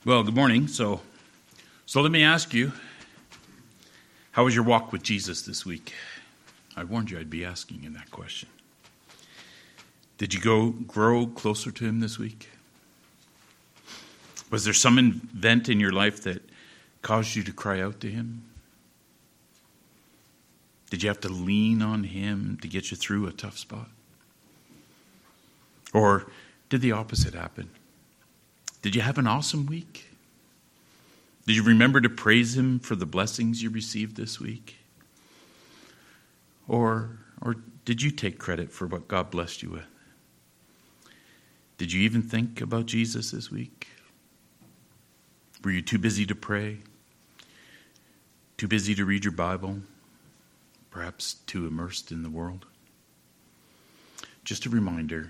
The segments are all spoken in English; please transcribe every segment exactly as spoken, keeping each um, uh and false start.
Well, good morning. So, so let me ask you, how was your walk with Jesus this week? I warned you I'd be asking you that question. Did you go grow closer to him this week? Was there some event in your life that caused you to cry out to him? Did you have to lean on him to get you through a tough spot? Or did the opposite happen? Did you have an awesome week? Did you remember to praise him for the blessings you received this week? Or, or did you take credit for what God blessed you with? Did you even think about Jesus this week? Were you too busy to pray? Too busy to read your Bible? Perhaps too immersed in the world? Just a reminder,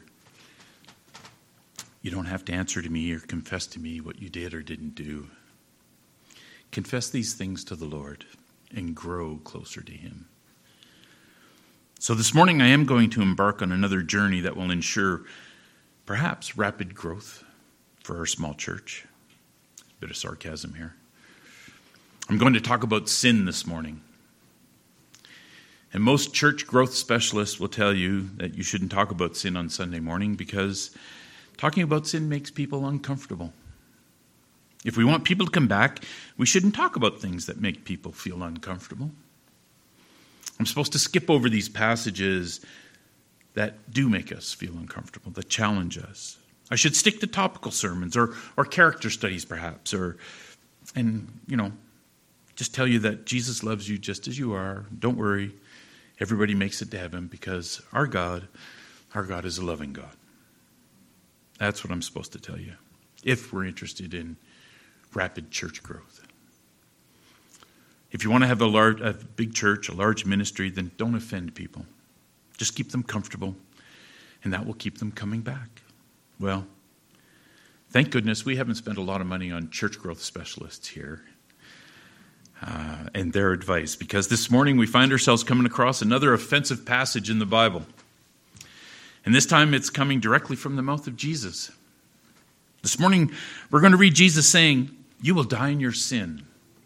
you don't have to answer to me or confess to me what you did or didn't do. Confess these things to the Lord and grow closer to him. So this morning I am going to embark on another journey that will ensure perhaps rapid growth for our small church. A bit of sarcasm here. I'm going to talk about sin this morning. And most church growth specialists will tell you that you shouldn't talk about sin on Sunday morning because talking about sin makes people uncomfortable. If we want people to come back, we shouldn't talk about things that make people feel uncomfortable. I'm supposed to skip over these passages that do make us feel uncomfortable, that challenge us. I should stick to topical sermons or or character studies perhaps, or and you know, just tell you that Jesus loves you just as you are. Don't worry. Everybody makes it to heaven because our God, our God is a loving God. That's what I'm supposed to tell you, if we're interested in rapid church growth. If you want to have a large, a big church, a large ministry, then don't offend people. Just keep them comfortable, and that will keep them coming back. Well, thank goodness we haven't spent a lot of money on church growth specialists here uh, and their advice, because this morning we find ourselves coming across another offensive passage in the Bible. And this time it's coming directly from the mouth of Jesus. This morning we're going to read Jesus saying, "You will die in your sin.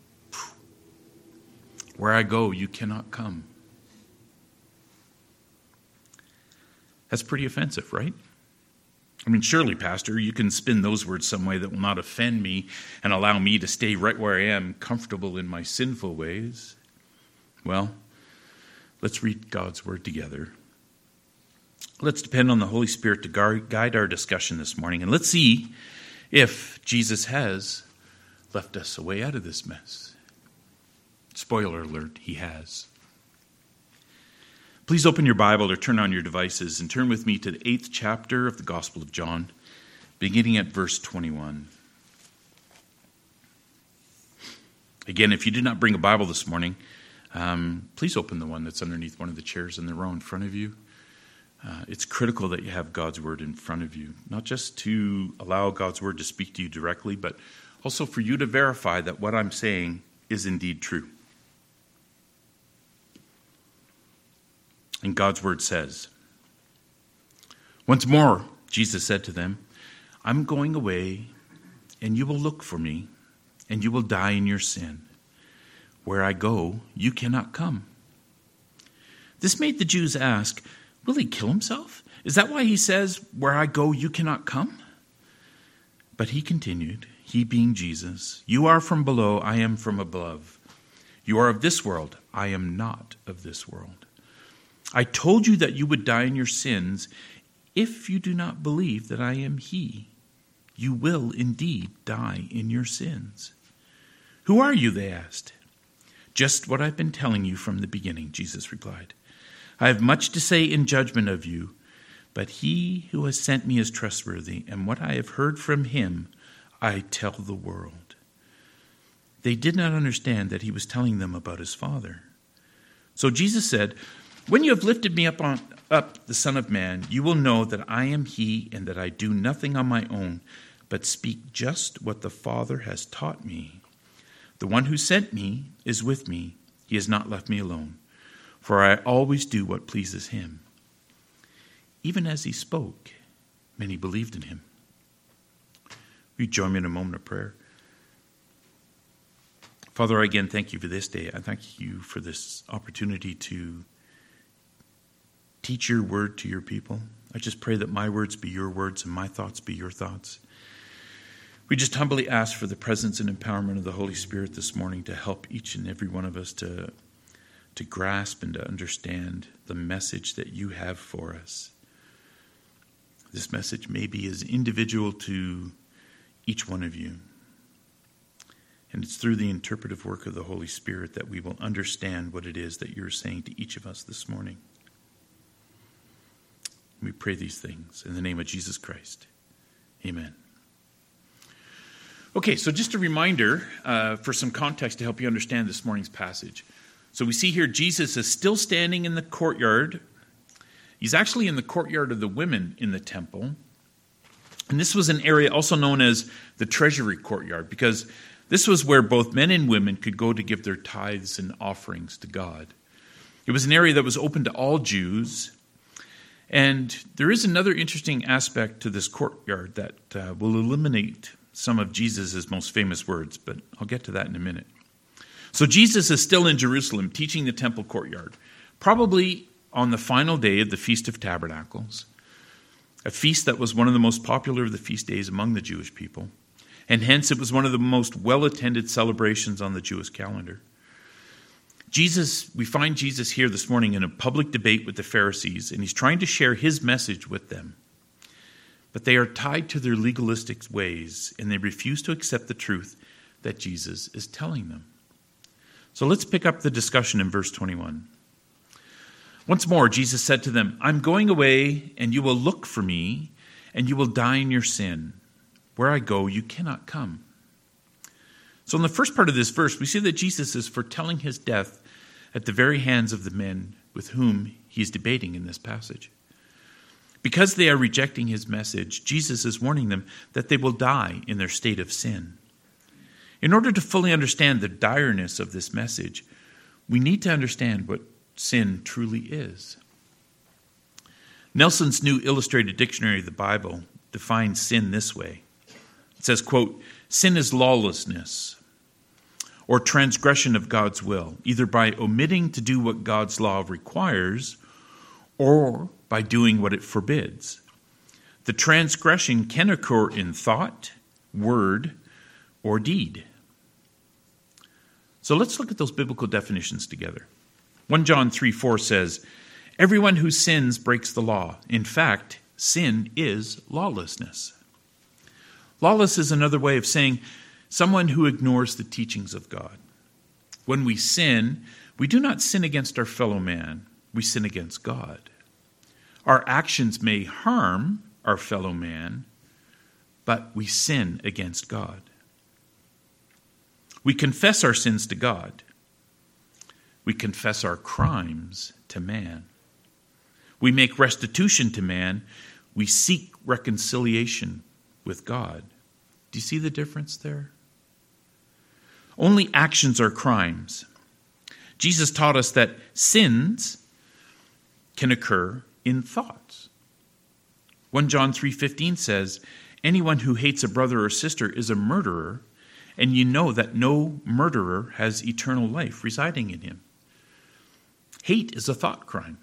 Where I go, you cannot come." That's pretty offensive, right? I mean, surely, Pastor, you can spin those words some way that will not offend me and allow me to stay right where I am, comfortable in my sinful ways. Well, let's read God's word together. Let's depend on the Holy Spirit to guide our discussion this morning, and let's see if Jesus has left us a way out of this mess. Spoiler alert, he has. Please open your Bible or turn on your devices and turn with me to the eighth chapter of the Gospel of John, beginning at verse twenty-one. Again, if you did not bring a Bible this morning, um, please open the one that's underneath one of the chairs in the row in front of you. Uh, it's critical that you have God's word in front of you, not just to allow God's word to speak to you directly, but also for you to verify that what I'm saying is indeed true. And God's word says, "Once more, Jesus said to them, I'm going away, and you will look for me, and you will die in your sin. Where I go, you cannot come." This made the Jews ask, "Will he kill himself? Is that why he says, 'Where I go, you cannot come'?" But he continued, he being Jesus, "You are from below, I am from above. You are of this world, I am not of this world. I told you that you would die in your sins. If you do not believe that I am he, you will indeed die in your sins." "Who are you?" they asked. "Just what I've been telling you from the beginning," Jesus replied. "I have much to say in judgment of you, but he who has sent me is trustworthy, and what I have heard from him I tell the world." They did not understand that he was telling them about his Father. So Jesus said, "When you have lifted me up, on, up the Son of Man, you will know that I am he, and that I do nothing on my own, but speak just what the Father has taught me. The one who sent me is with me. He has not left me alone, for I always do what pleases him." Even as he spoke, many believed in him. Will you join me in a moment of prayer? Father, I again thank you for this day. I thank you for this opportunity to teach your word to your people. I just pray that my words be your words and my thoughts be your thoughts. We just humbly ask for the presence and empowerment of the Holy Spirit this morning to help each and every one of us to, to grasp and to understand the message that you have for us. This message may be as individual to each one of you. And it's through the interpretive work of the Holy Spirit that we will understand what it is that you're saying to each of us this morning. We pray these things in the name of Jesus Christ. Amen. Okay, so just a reminder uh, for some context to help you understand this morning's passage. So we see here Jesus is still standing in the courtyard. He's actually in the courtyard of the women in the temple. And this was an area also known as the treasury courtyard, because this was where both men and women could go to give their tithes and offerings to God. It was an area that was open to all Jews. And there is another interesting aspect to this courtyard that uh, will eliminate some of Jesus' most famous words, but I'll get to that in a minute. So Jesus is still in Jerusalem teaching the temple courtyard, probably on the final day of the Feast of Tabernacles, a feast that was one of the most popular of the feast days among the Jewish people, and hence it was one of the most well-attended celebrations on the Jewish calendar. Jesus, we find Jesus here this morning in a public debate with the Pharisees, and he's trying to share his message with them. But they are tied to their legalistic ways, and they refuse to accept the truth that Jesus is telling them. So let's pick up the discussion in verse twenty-one. Once more, Jesus said to them, I'm going away, and you will look for me, and you will die in your sin. Where I go, you cannot come. So in the first part of this verse, we see that Jesus is foretelling his death at the very hands of the men with whom he's debating in this passage. Because they are rejecting his message, Jesus is warning them that they will die in their state of sin. In order to fully understand the direness of this message, we need to understand what sin truly is. Nelson's New Illustrated Dictionary of the Bible defines sin this way. It says, quote, sin is lawlessness or transgression of God's will, either by omitting to do what God's law requires or by doing what it forbids. The transgression can occur in thought, word, or deed. So let's look at those biblical definitions together. First John three four says, everyone who sins breaks the law. In fact, sin is lawlessness. Lawless is another way of saying someone who ignores the teachings of God. When we sin, we do not sin against our fellow man. We sin against God. Our actions may harm our fellow man, but we sin against God. We confess our sins to God. We confess our crimes to man. We make restitution to man. We seek reconciliation with God. Do you see the difference there? Only actions are crimes. Jesus taught us that sins can occur in thoughts. First John three fifteen says, anyone who hates a brother or sister is a murderer, and you know that no murderer has eternal life residing in him. Hate is a thought crime.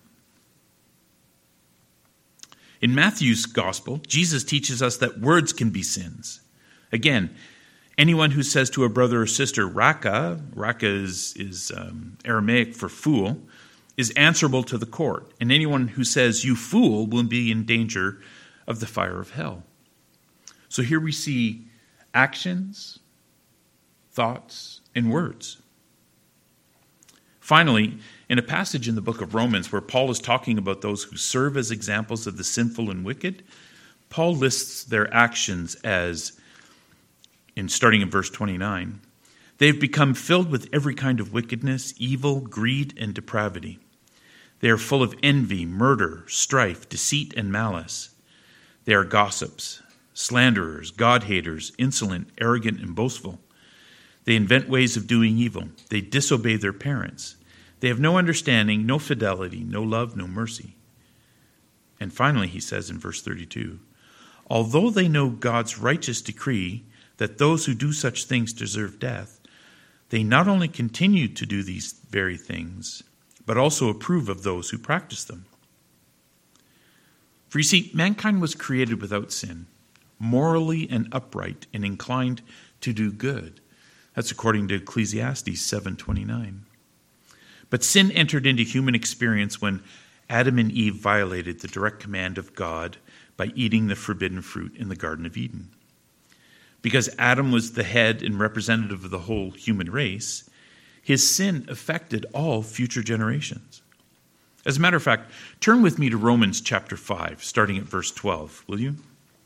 In Matthew's gospel, Jesus teaches us that words can be sins. Again, anyone who says to a brother or sister, raka, raka is, is um, Aramaic for fool, is answerable to the court. And anyone who says, you fool, will be in danger of the fire of hell. So here we see actions, thoughts, and words. Finally, in a passage in the book of Romans where Paul is talking about those who serve as examples of the sinful and wicked, Paul lists their actions as, in starting in verse twenty-nine, they've become filled with every kind of wickedness, evil, greed, and depravity. They are full of envy, murder, strife, deceit, and malice. They are gossips, slanderers, God-haters, insolent, arrogant, and boastful. They invent ways of doing evil. They disobey their parents. They have no understanding, no fidelity, no love, no mercy. And finally, he says in verse thirty-two, although they know God's righteous decree that those who do such things deserve death, they not only continue to do these very things, but also approve of those who practice them. For you see, mankind was created without sin, morally and upright and inclined to do good. That's according to Ecclesiastes seven twenty-nine. But sin entered into human experience when Adam and Eve violated the direct command of God by eating the forbidden fruit in the Garden of Eden. Because Adam was the head and representative of the whole human race, his sin affected all future generations. As a matter of fact, turn with me to Romans chapter five, starting at verse twelve, will you?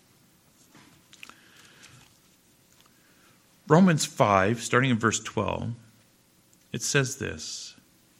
Romans five, starting in verse twelve, it says this.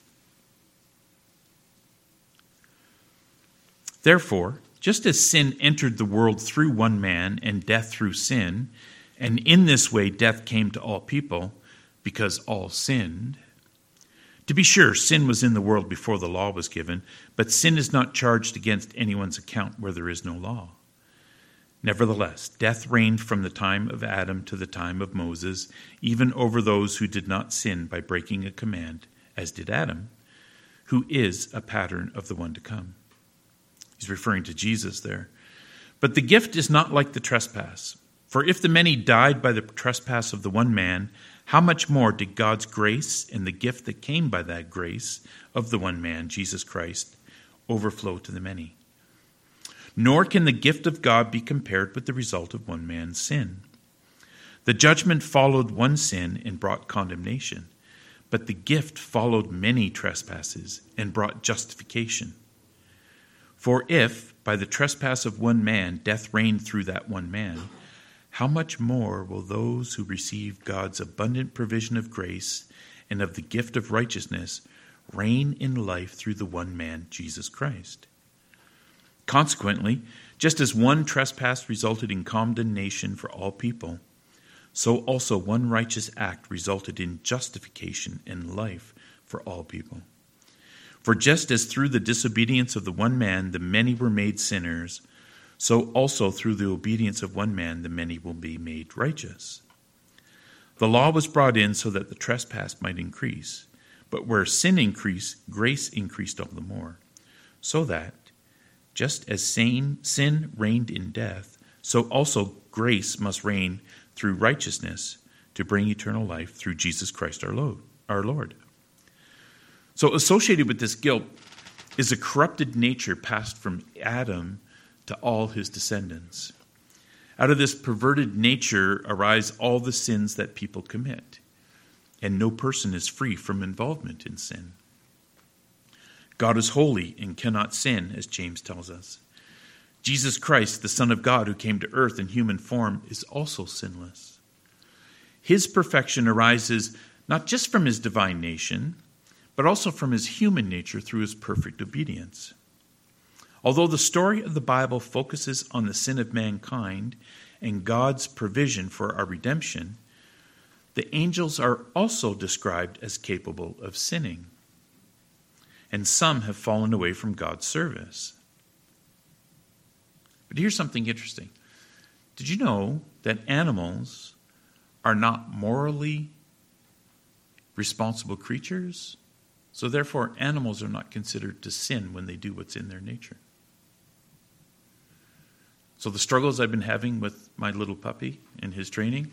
Therefore, just as sin entered the world through one man, and death through sin, and in this way death came to all people, because all sinned. To be sure, sin was in the world before the law was given, but sin is not charged against anyone's account where there is no law. Nevertheless, death reigned from the time of Adam to the time of Moses, even over those who did not sin by breaking a command, as did Adam, who is a pattern of the one to come. He's referring to Jesus there. But the gift is not like the trespass. For if the many died by the trespass of the one man, how much more did God's grace and the gift that came by that grace of the one man, Jesus Christ, overflow to the many? Nor can the gift of God be compared with the result of one man's sin. The judgment followed one sin and brought condemnation, but the gift followed many trespasses and brought justification. For if, by the trespass of one man, death reigned through that one man, how much more will those who receive God's abundant provision of grace and of the gift of righteousness reign in life through the one man, Jesus Christ? Consequently, just as one trespass resulted in condemnation for all people, so also one righteous act resulted in justification and life for all people. For just as through the disobedience of the one man the many were made sinners, so also through the obedience of one man the many will be made righteous. The law was brought in so that the trespass might increase, but where sin increased, grace increased all the more, so that, just as sin reigned in death, so also grace must reign through righteousness to bring eternal life through Jesus Christ our Lord. So associated with this guilt is a corrupted nature passed from Adam to all his descendants. Out of this perverted nature arise all the sins that people commit, and no person is free from involvement in sin. God is holy and cannot sin, as James tells us. Jesus Christ, the Son of God, who came to earth in human form, is also sinless. His perfection arises not just from his divine nature, but also from his human nature through his perfect obedience. Although the story of the Bible focuses on the sin of mankind and God's provision for our redemption, the angels are also described as capable of sinning, and some have fallen away from God's service. But here's something interesting. Did you know that animals are not morally responsible creatures? So therefore, animals are not considered to sin when they do what's in their nature. So the struggles I've been having with my little puppy and his training.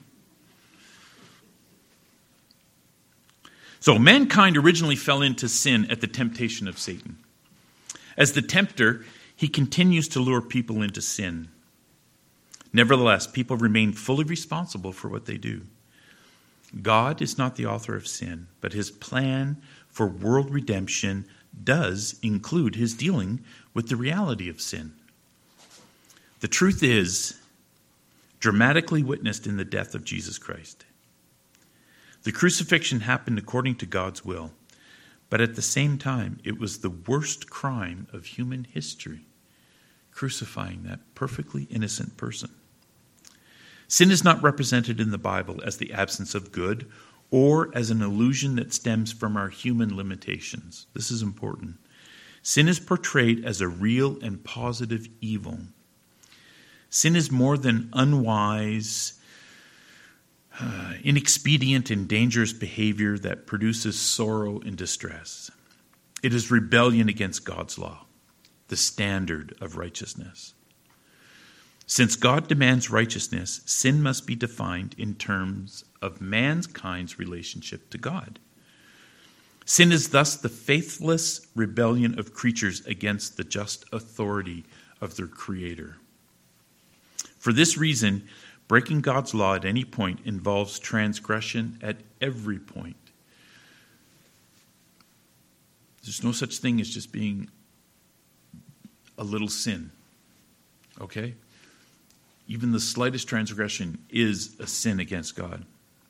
So mankind originally fell into sin at the temptation of Satan. As the tempter, he continues to lure people into sin. Nevertheless, people remain fully responsible for what they do. God is not the author of sin, but his plan for world redemption does include his dealing with the reality of sin. The truth is dramatically witnessed in the death of Jesus Christ. The crucifixion happened according to God's will, but at the same time, it was the worst crime of human history, crucifying that perfectly innocent person. Sin is not represented in the Bible as the absence of good or as an illusion that stems from our human limitations. This is important. Sin is portrayed as a real and positive evil. Sin is more than unwise, uh, inexpedient and dangerous behavior that produces sorrow and distress. It is rebellion against God's law, the standard of righteousness. Since God demands righteousness, sin must be defined in terms of mankind's relationship to God. Sin is thus the faithless rebellion of creatures against the just authority of their Creator. For this reason, breaking God's law at any point involves transgression at every point. There's no such thing as just being a little sin, okay? Even the slightest transgression is a sin against God.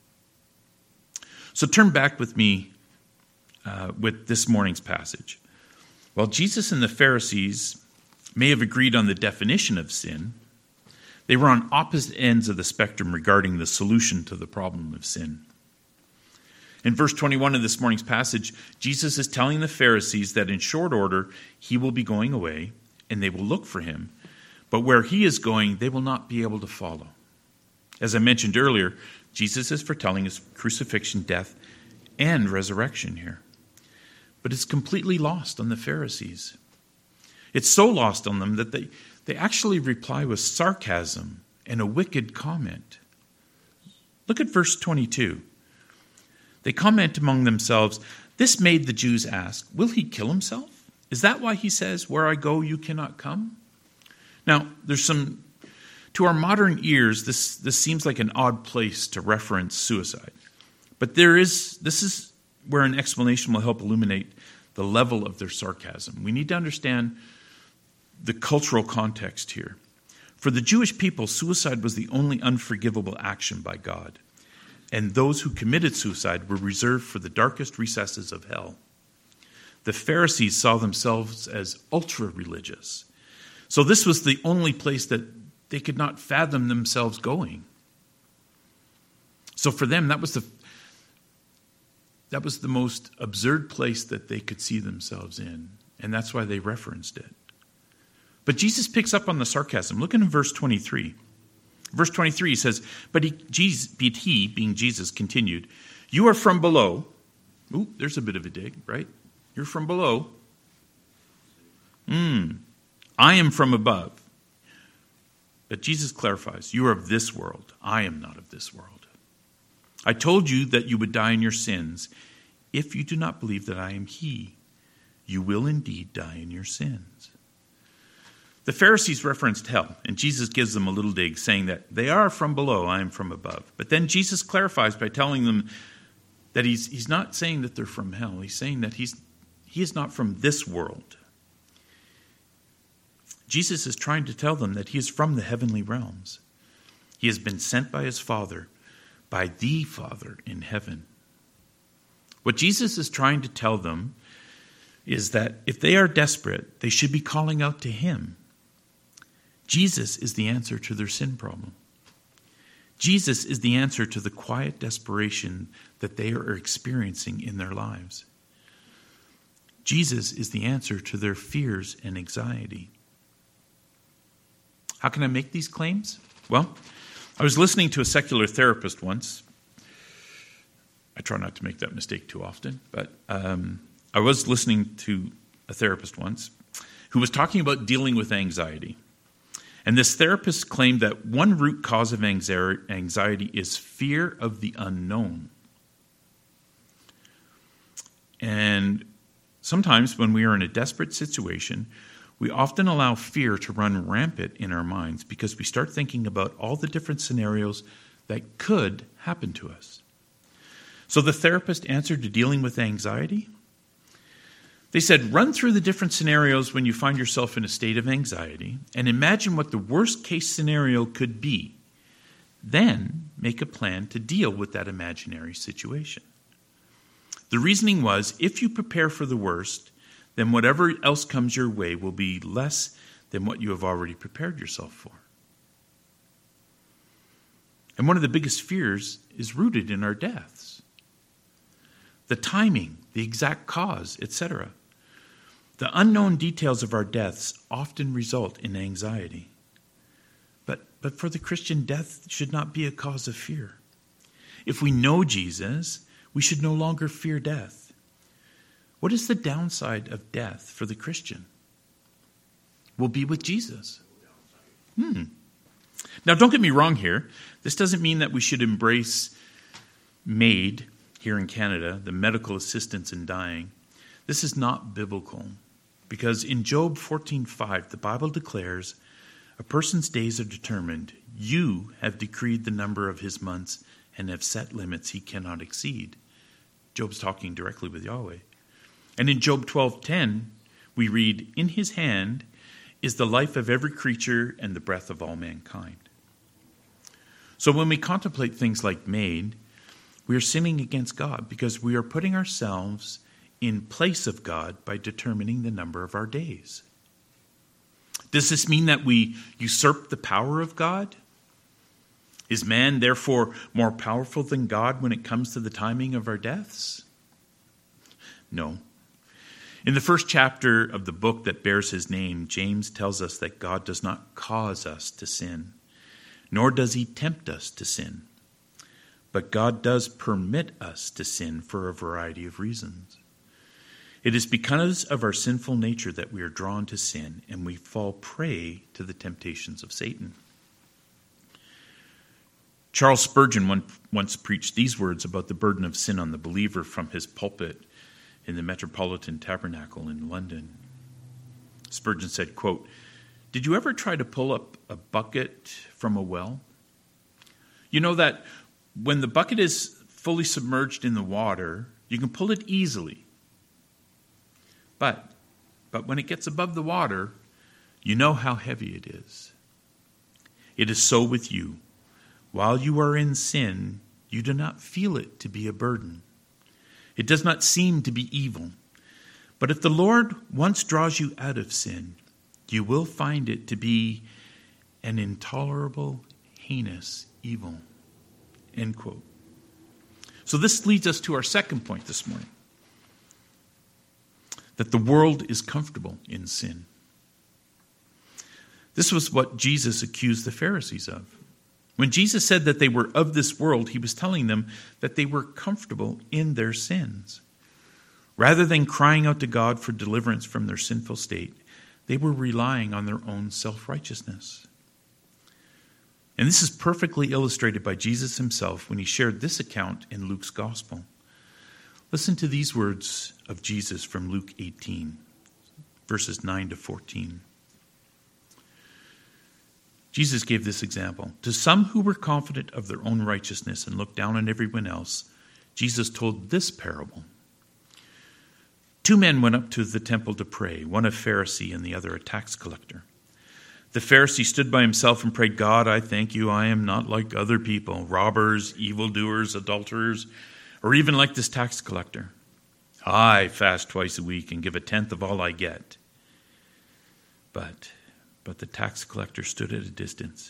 So turn back with me uh, with this morning's passage. While Jesus and the Pharisees may have agreed on the definition of sin, they were on opposite ends of the spectrum regarding the solution to the problem of sin. In verse twenty-one of this morning's passage, Jesus is telling the Pharisees that in short order he will be going away and they will look for him. But where he is going, they will not be able to follow. As I mentioned earlier, Jesus is foretelling his crucifixion, death, and resurrection here. But it's completely lost on the Pharisees. It's so lost on them that they, they actually reply with sarcasm and a wicked comment. Look at verse twenty-two. They comment among themselves, "This made the Jews ask, will he kill himself? Is that why he says, 'Where I go, you cannot come'?" Now, there's some, to our modern ears, this, this seems like an odd place to reference suicide. But there is, this is where an explanation will help illuminate the level of their sarcasm. We need to understand the cultural context here. For the Jewish people, suicide was the only unforgivable action by God. And those who committed suicide were reserved for the darkest recesses of hell. The Pharisees saw themselves as ultra-religious. So this was the only place that they could not fathom themselves going. So for them, that was the that was the most absurd place that they could see themselves in. And that's why they referenced it. But Jesus picks up on the sarcasm. Look in verse twenty-three. Verse twenty-three says, But he, Jesus, he, being Jesus, continued, "You are from below." Ooh, there's a bit of a dig, right? You're from below. Hmm. I am from above. But Jesus clarifies, "You are of this world. I am not of this world. I told you that you would die in your sins. If you do not believe that I am he, you will indeed die in your sins." The Pharisees referenced hell, and Jesus gives them a little dig, saying that they are from below, I am from above. But then Jesus clarifies by telling them that he's, he's not saying that they're from hell. He's saying that he's, he is not from this world. Jesus is trying to tell them that he is from the heavenly realms. He has been sent by his Father, by the Father in heaven. What Jesus is trying to tell them is that if they are desperate, they should be calling out to him. Jesus is the answer to their sin problem. Jesus is the answer to the quiet desperation that they are experiencing in their lives. Jesus is the answer to their fears and anxiety. How can I make these claims? Well, I was listening to a secular therapist once. I try not to make that mistake too often, but um, I was listening to a therapist once who was talking about dealing with anxiety. And this therapist claimed that one root cause of anxiety is fear of the unknown. And sometimes when we are in a desperate situation, we often allow fear to run rampant in our minds because we start thinking about all the different scenarios that could happen to us. So the therapist answered to dealing with anxiety. They said, run through the different scenarios when you find yourself in a state of anxiety and imagine what the worst case scenario could be. Then make a plan to deal with that imaginary situation. The reasoning was, if you prepare for the worst, then whatever else comes your way will be less than what you have already prepared yourself for. And one of the biggest fears is rooted in our deaths. The timing, the exact cause, et cetera. The unknown details of our deaths often result in anxiety. But, but for the Christian, death should not be a cause of fear. if we know Jesus, we should no longer fear death. What is the downside of death for the Christian? We'll be with Jesus. Hmm. Now, don't get me wrong here. This doesn't mean that we should embrace MAID here in Canada, the medical assistance in dying. This is not biblical, because in Job fourteen five, the Bible declares, a person's days are determined. You have decreed the number of his months and have set limits he cannot exceed. Job's talking directly with Yahweh. And in Job twelve ten, we read, in his hand is the life of every creature and the breath of all mankind. So when we contemplate things like MAID, we are sinning against God because we are putting ourselves in place of God by determining the number of our days. Does this mean that we usurp the power of God? Is man therefore more powerful than God when it comes to the timing of our deaths? No. In the first chapter of the book that bears his name, James tells us that God does not cause us to sin, nor does he tempt us to sin. But God does permit us to sin for a variety of reasons. It is because of our sinful nature that we are drawn to sin and we fall prey to the temptations of Satan. Charles Spurgeon once preached these words about the burden of sin on the believer from his pulpit in the Metropolitan Tabernacle in London. Spurgeon said, quote, "Did you ever try to pull up a bucket from a well? You know that when the bucket is fully submerged in the water, you can pull it easily. But, but when it gets above the water, you know how heavy it is. It is so with you. While you are in sin, you do not feel it to be a burden. It does not seem to be evil. But if the Lord once draws you out of sin, you will find it to be an intolerable, heinous evil." End quote. So this leads us to our second point this morning. That the world is comfortable in sin. This was what Jesus accused the Pharisees of. When Jesus said that they were of this world, he was telling them that they were comfortable in their sins. Rather than crying out to God for deliverance from their sinful state, they were relying on their own self-righteousness. And this is perfectly illustrated by Jesus himself when he shared this account in Luke's gospel. Listen to these words of Jesus from Luke eighteen, verses nine to fourteen. Jesus gave this example. To some who were confident of their own righteousness and looked down on everyone else, Jesus told this parable. Two men went up to the temple to pray, one a Pharisee and the other a tax collector. The Pharisee stood by himself and prayed, "God, I thank you, I am not like other people, robbers, evildoers, adulterers, or even like this tax collector. I fast twice a week and give a tenth of all I get." But, but the tax collector stood at a distance.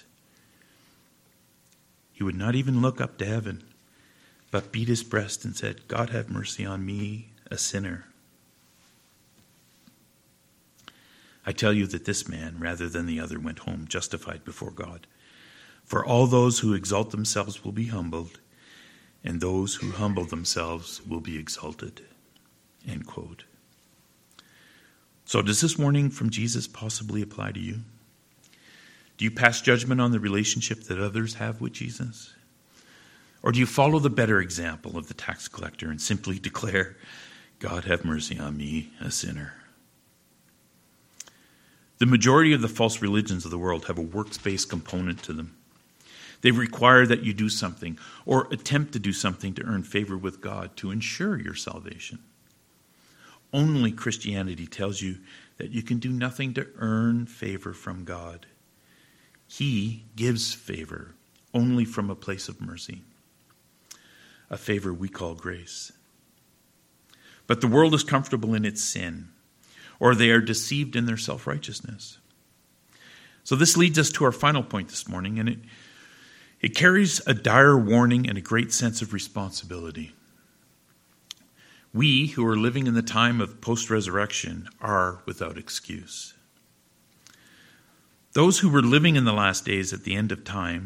He would not even look up to heaven, but beat his breast and said, "God, have mercy on me, a sinner." I tell you that this man, rather than the other, went home justified before God. For all those who exalt themselves will be humbled, and those who humble themselves will be exalted. End quote. So does this warning from Jesus possibly apply to you? Do you pass judgment on the relationship that others have with Jesus? Or do you follow the better example of the tax collector and simply declare, "God, have mercy on me, a sinner"? The majority of the false religions of the world have a works-based component to them. They require that you do something or attempt to do something to earn favor with God to ensure your salvation. Only Christianity tells you that you can do nothing to earn favor from God. He gives favor only from a place of mercy, a favor we call grace. But the world is comfortable in its sin, or they are deceived in their self-righteousness. So this leads us to our final point this morning, and it, it carries a dire warning and a great sense of responsibility. We who are living in the time of post-resurrection are without excuse. Those who were living in the last days at the end of times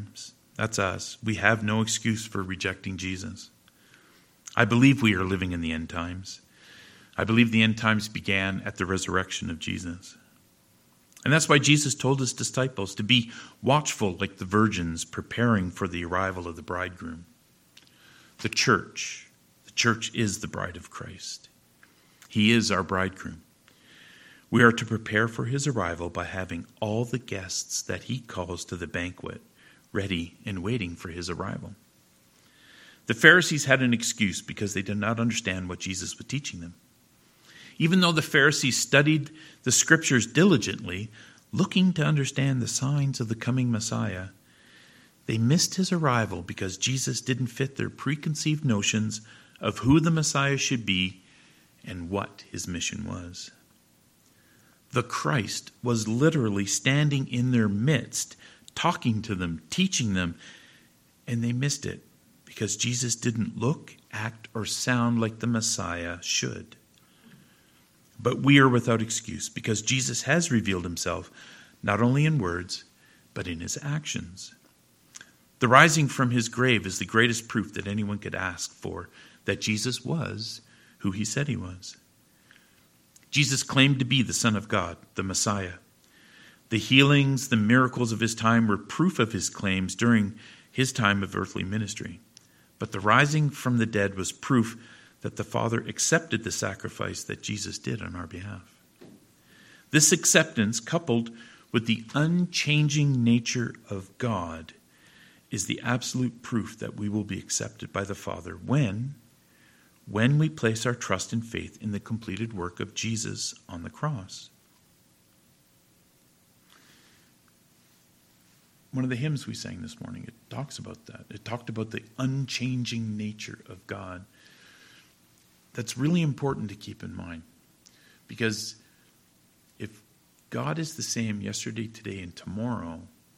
That's us. We have no excuse for rejecting Jesus. I believe we are living in the end times. I believe the end times began at the resurrection of Jesus. And that's why Jesus told his disciples to be watchful like the virgins preparing for the arrival of the bridegroom. The church, the church is the bride of Christ. He is our bridegroom. We are to prepare for his arrival by having all the guests that he calls to the banquet ready and waiting for his arrival. The Pharisees had an excuse because they did not understand what Jesus was teaching them. Even though the Pharisees studied the scriptures diligently, looking to understand the signs of the coming Messiah, they missed his arrival because Jesus didn't fit their preconceived notions of who the Messiah should be and what his mission was. The Christ was literally standing in their midst, talking to them, teaching them, and they missed it because Jesus didn't look, act, or sound like the Messiah should. But we are without excuse because Jesus has revealed himself not only in words, but in his actions. The rising from his grave is the greatest proof that anyone could ask for that Jesus was who he said he was. Jesus claimed to be the Son of God, the Messiah. The healings, the miracles of his time were proof of his claims during his time of earthly ministry. But the rising from the dead was proof that the Father accepted the sacrifice that Jesus did on our behalf. This acceptance, coupled with the unchanging nature of God, is the absolute proof that we will be accepted by the Father when, when we place our trust and faith in the completed work of Jesus on the cross. One of the hymns we sang this morning, it talks about that. It talked about the unchanging nature of God. That's really important to keep in mind. Because if God is the same yesterday, today, and tomorrow,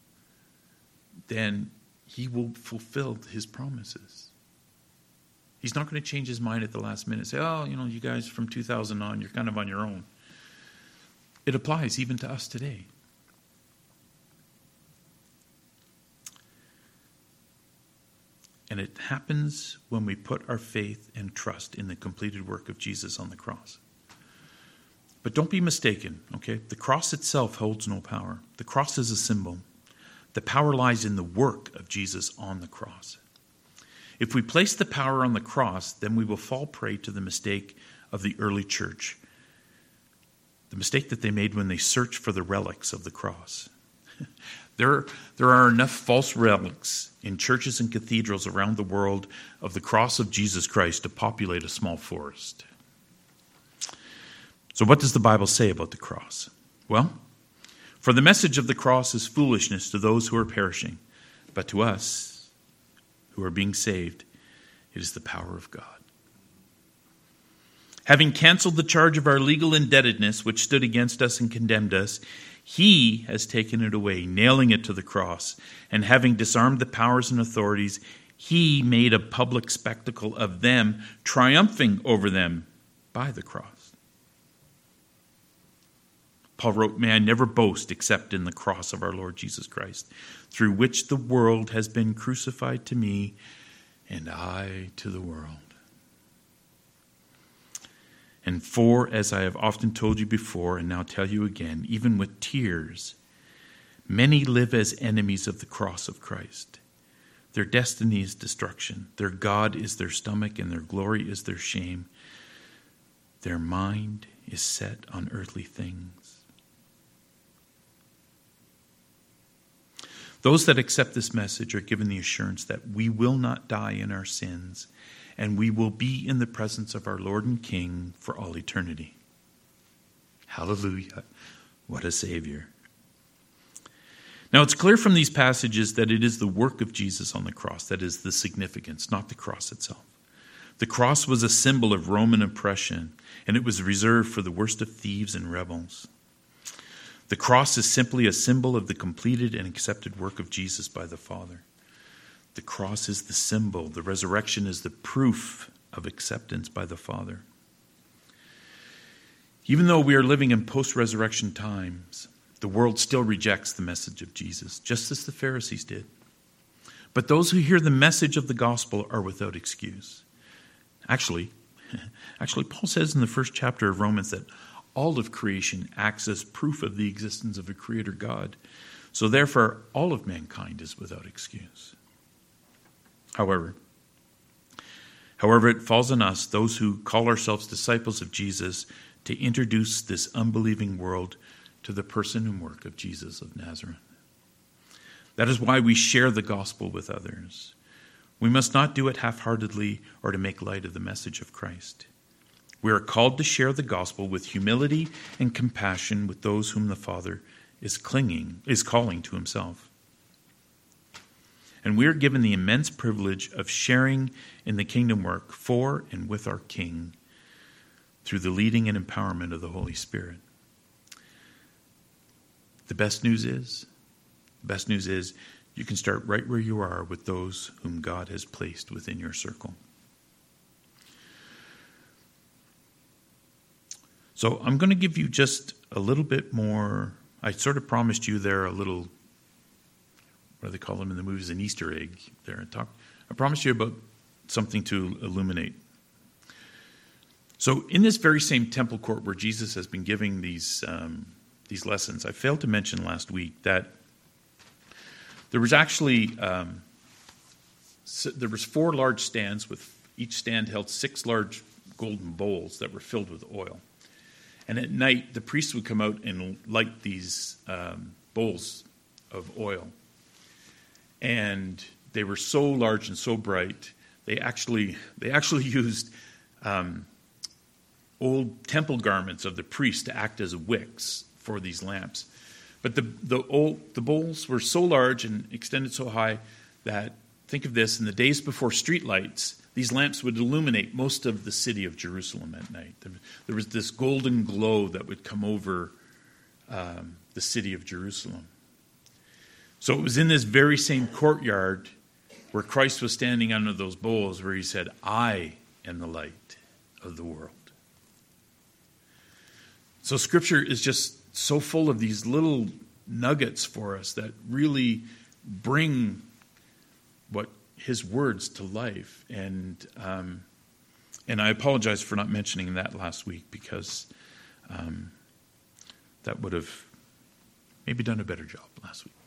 then he will fulfill his promises. He's not going to change his mind at the last minute and say, oh, you know, you guys from two thousand on, you're kind of on your own. It applies even to us today. And it happens when we put our faith and trust in the completed work of Jesus on the cross. But don't be mistaken, okay? The cross itself holds no power. The cross is a symbol. The power lies in the work of Jesus on the cross. If we place the power on the cross, then we will fall prey to the mistake of the early church. The mistake that they made when they searched for the relics of the cross. There, there are enough false relics in churches and cathedrals around the world of the cross of Jesus Christ to populate a small forest. So what does the Bible say about the cross? Well, for the message of the cross is foolishness to those who are perishing, but to us who are being saved, it is the power of God. Having canceled the charge of our legal indebtedness, which stood against us and condemned us, he has taken it away, nailing it to the cross. And having disarmed the powers and authorities, he made a public spectacle of them, triumphing over them by the cross. Paul wrote, may I never boast except in the cross of our Lord Jesus Christ, through which the world has been crucified to me, and I to the world. And for, as I have often told you before, and now tell you again, even with tears, many live as enemies of the cross of Christ. Their destiny is destruction. Their God is their stomach, and their glory is their shame. Their mind is set on earthly things. Those that accept this message are given the assurance that we will not die in our sins, and we will be in the presence of our Lord and King for all eternity. Hallelujah. What a Savior. Now, it's clear from these passages that it is the work of Jesus on the cross that is the significance, not the cross itself. The cross was a symbol of Roman oppression, and it was reserved for the worst of thieves and rebels. The cross is simply a symbol of the completed and accepted work of Jesus by the Father. The cross is the symbol. The resurrection is the proof of acceptance by the Father. Even though we are living in post-resurrection times, the world still rejects the message of Jesus, just as the Pharisees did. But those who hear the message of the gospel are without excuse. Actually, actually, Paul says in the first chapter of Romans that all of creation acts as proof of the existence of a creator God. So therefore, all of mankind is without excuse. However, however, it falls on us, those who call ourselves disciples of Jesus, to introduce this unbelieving world to the person and work of Jesus of Nazareth. That is why we share the gospel with others. We must not do it half-heartedly or to make light of the message of Christ. We are called to share the gospel with humility and compassion with those whom the Father is clinging, is calling to himself. And we are given the immense privilege of sharing in the kingdom work for and with our King through the leading and empowerment of the Holy Spirit. The best news is, the best news is you can start right where you are with those whom God has placed within your circle. So I'm going to give you just a little bit more. I sort of promised you there a little, what do they call them in the movies, an Easter egg there. I, talk, I promised you about something to illuminate. So in this very same temple court where Jesus has been giving these um, these lessons, I failed to mention last week that there was actually, um, so there was four large stands with each stand held six large golden bowls that were filled with oil. And at night, the priests would come out and light these um, bowls of oil. And they were so large and so bright, they actually they actually used um, old temple garments of the priests to act as wicks for these lamps. But the the old the bowls were so large and extended so high that, think of this, in the days before streetlights, these lamps would illuminate most of the city of Jerusalem at night. There was this golden glow that would come over um, the city of Jerusalem. So it was in this very same courtyard where Christ was standing under those bowls where he said, "I am the light of the world." So Scripture is just so full of these little nuggets for us that really bring what his words to life. And um, and I apologize for not mentioning that last week, because um, that would have maybe done a better job last week.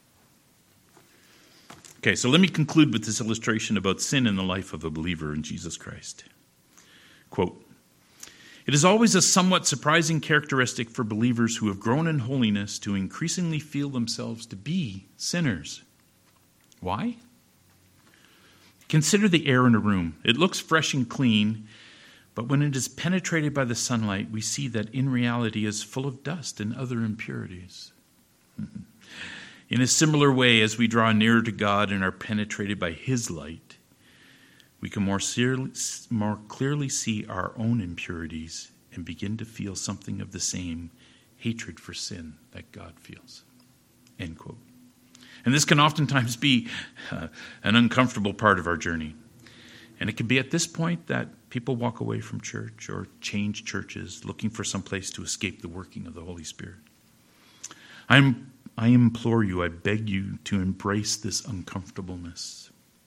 Okay, so let me conclude with this illustration about sin in the life of a believer in Jesus Christ. Quote, "It is always a somewhat surprising characteristic for believers who have grown in holiness to increasingly feel themselves to be sinners. Why? Consider the air in a room. It looks fresh and clean, but when it is penetrated by the sunlight, we see that in reality it is full of dust and other impurities. In a similar way, as we draw nearer to God and are penetrated by his light, we can more, seriously, more clearly see our own impurities and begin to feel something of the same hatred for sin that God feels." End quote. And this can oftentimes be uh, an uncomfortable part of our journey. And it can be at this point that people walk away from church or change churches looking for some place to escape the working of the Holy Spirit. I'm, I implore you, I beg you to embrace this uncomfortableness.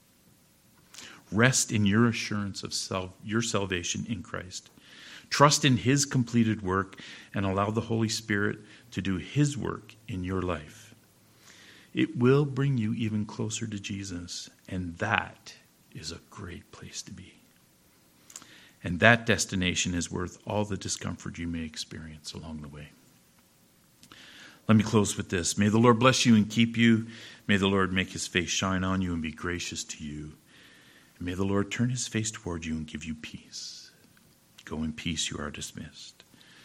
Rest in your assurance of self, your salvation in Christ. Trust in his completed work and allow the Holy Spirit to do his work in your life. It will bring you even closer to Jesus, and that is a great place to be. And that destination is worth all the discomfort you may experience along the way. Let me close with this. May the Lord bless you and keep you. May the Lord make his face shine on you and be gracious to you. And may the Lord turn his face toward you and give you peace. Go in peace, you are dismissed.